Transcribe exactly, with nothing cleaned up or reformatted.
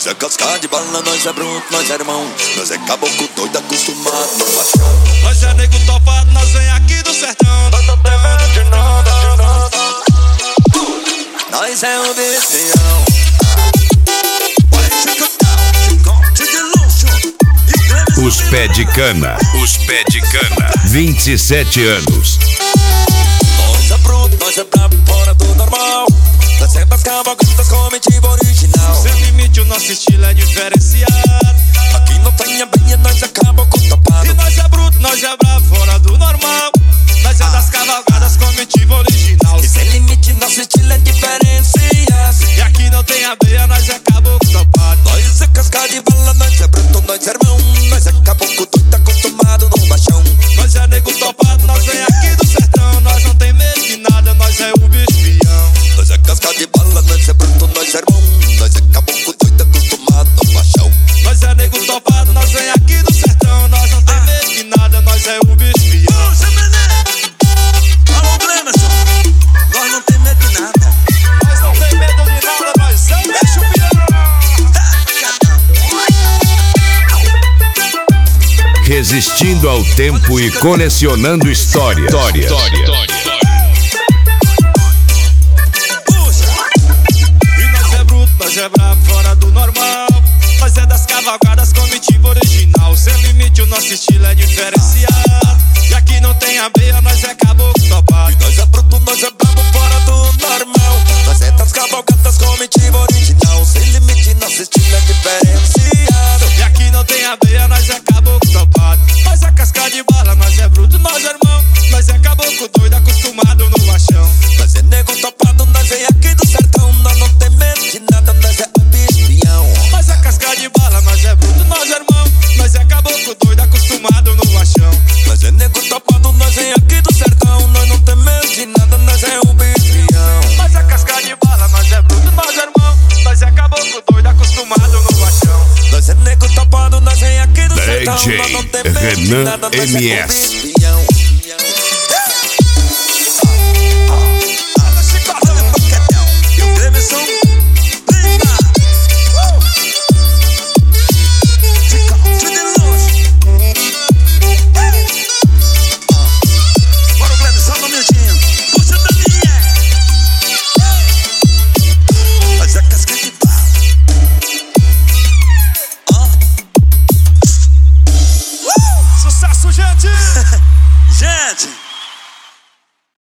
Nós é casca de bala, nós é bruto, nós é irmão. Nós é caboclo doido, acostumado no baixão. Nós é nego topado, nós vem aqui do sertão. Nós não tem medo de nada, de nada. Nós é o bestião. Os pé de cana, os pé de cana, vinte e sete anos. Nós é bruto, nós é brabo, fora do normal. Nós é das cavalgadas com mentira original. Sem limite, o nosso estilo é diferenciado. Aqui não tem abelha, nós é caboclo topado. E nós é bruto, nós é brabo, fora do normal. Nós é das cavalgadas com mentira original. E sem limite, nosso estilo é diferenciado. E aqui não tem abelha, nós é caboclo topado. Nós é casca de bala, nós é bruto, nós é irmão. Nós é caboclo doido, acostumado no baixão. Nós é nego topado, nós vem aqui do sertão. Nós não tem medo de nada, nós é o bispião. Nós é casca de bala, nós é bruto, nós é irmão. Nós é caboclo doido, acostumado no baixão. Nós é nego topado, nós vem aqui do sertão. Nós não tem ah. medo de nada, nós é o bispião. Alô, Glemerson, nós não tem medo de nada. Nós não tem medo de nada, nós é o bispião. Resistindo ao tempo e colecionando história. História. História. E nós é bruto, nós é brabo, fora do normal. Nós é das cavalgadas com mentira original. Sem limite, o nosso estilo é diferenciado. E aqui não tem abelha, nós é caboclo topado. E nós é bruto, nós é brabo, fora do normal. Nós é das cavalgadas com mentira original. Sem limite, nosso estilo é diferenciado. E aqui não tem abelha, nós é caboclo topado. Nós é casca de bala, nós é bruto, nós é irmão. Nós é caboclo doido, acostumado no baixão. Nós é nego topado, nós vem aqui do sertão. Nós não tem medo de nada, nós é o bispião. Nós é casca de bala, nós é bruto, nós é irmão. Nós é caboclo doido, acostumado no baixão. Nós é nego topado, nós vem aqui do sertão. Nós não tem medo de nada, nós é o bispião. Nós é casca de bala, nós é bruto, nós é irmão. Nós é caboclo doido, acostumado no baixão. Nós é nego topado, nós vem aqui do sertão. D J Nós não tem medo de Renan nada, nós é o M S.